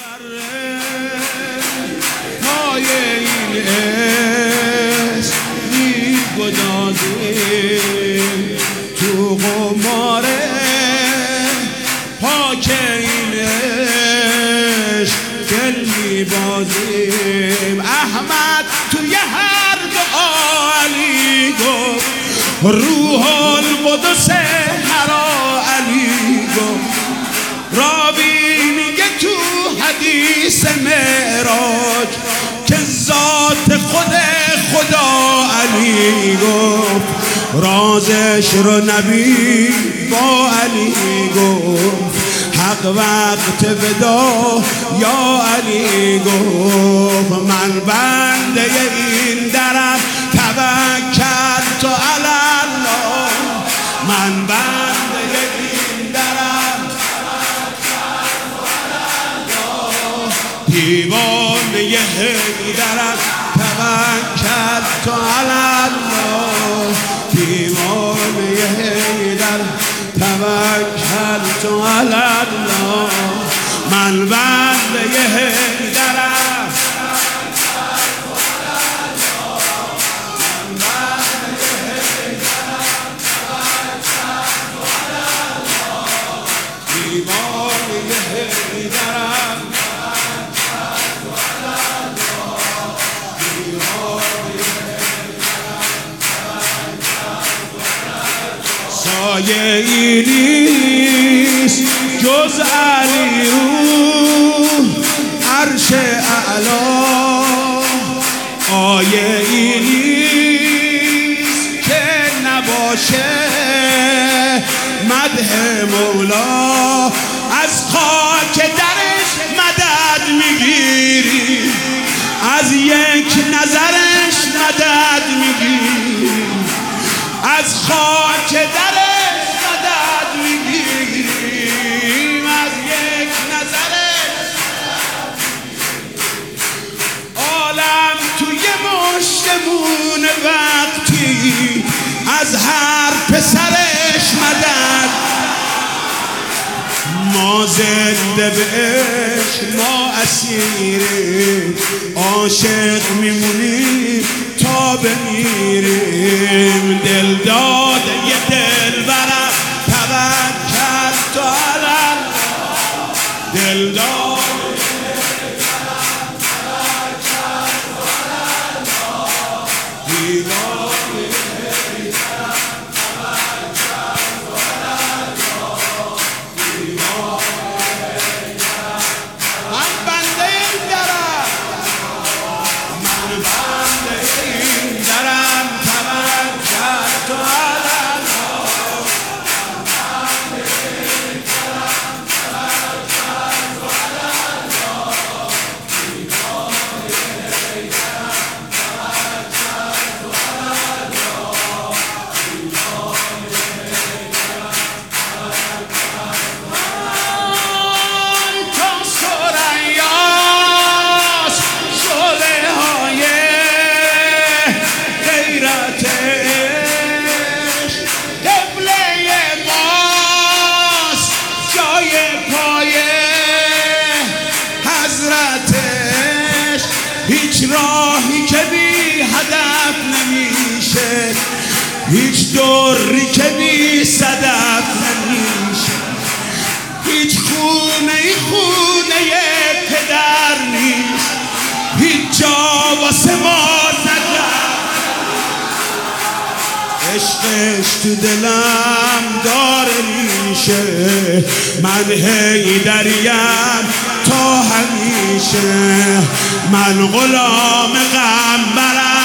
پای این عشق می‌گدازیم تو قمار پاک این عشق دل می‌بازیم. احمد توی هر دعا علی گفت روح القدس هرا علی گفت. راوی میگه تو حدیث معراج که ذات خود خدا علی گفت. رازش رو نبی با علی گفت. حق وقت ودا یا علی گفت. من بنده این درم توکلت علی الله. من بنده این درم توکلت علی الله. دیوانه حیدرم توکلت علی الله. دیوانه حیدرم توکلت علی الله. من بنده حیدرم سایه ای نیست جز علی رو عرش اعلا. آیه ای نیست که نباشه مدح مولا. از خاک درش مدد میگیری، از یک نظرش مدد میگیری. از خاک درش مدد میگیریم، از یک نظرش. عالم توی مشتمون وقتی از هر پسرش مدد. ما زنده به عشق ما اسیریم، عاشق میمونیم تا بمیریم. دل داده یه دل برم توکلت علی الله. دل داده یه دل برم توکلت علی الله. دیوانه حیدرم توکلت علی الله. دیوانه حیدرم من بنده این درم. من بنده این درم توکلت علی الله. هیچ راهی که بی هدف نمیشه، هیچ دوری که بی صدف نمیشه. هیچ خونه پدر نیست، هیچ جا واسه ما ندارم. عشقش تو دلم داره میشه، من حیدریم تا همیشه. من غلام غم برم